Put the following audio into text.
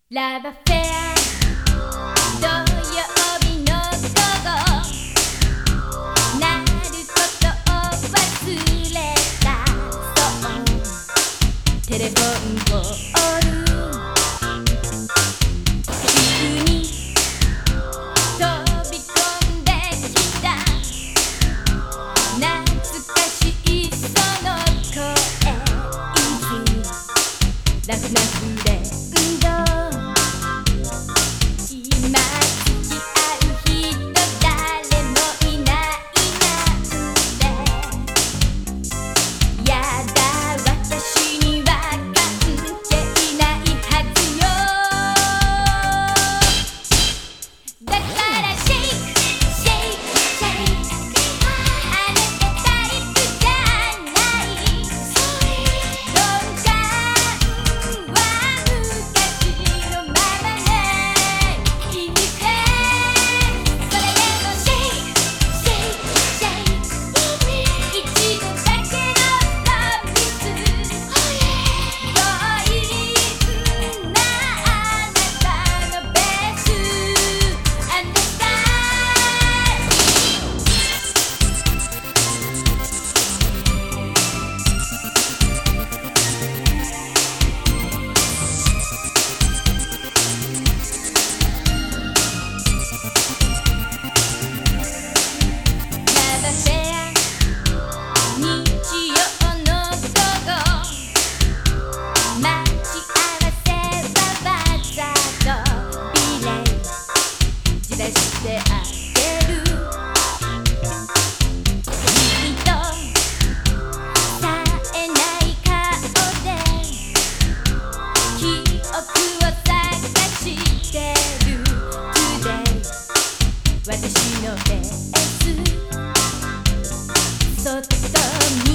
ラバフェア土曜日の午後なることを忘れたそうテレフォンコール急に飛び込んできた懐かしいその声ラフなフレンド今付き合う人誰もいないなんてやだ私には関係ないはずよだからシェイクシェイクシェイクあなたタイプじゃない鈍感は昔のままねいいてそれでもシェイクシェイクシェイク一度だけのプロミス強引なあなたのベース Understandラバフェア日曜の午後待ち合わせはわざとビレイじらしてあげる君とさえない顔で記憶を探してる Today 私のベースそっと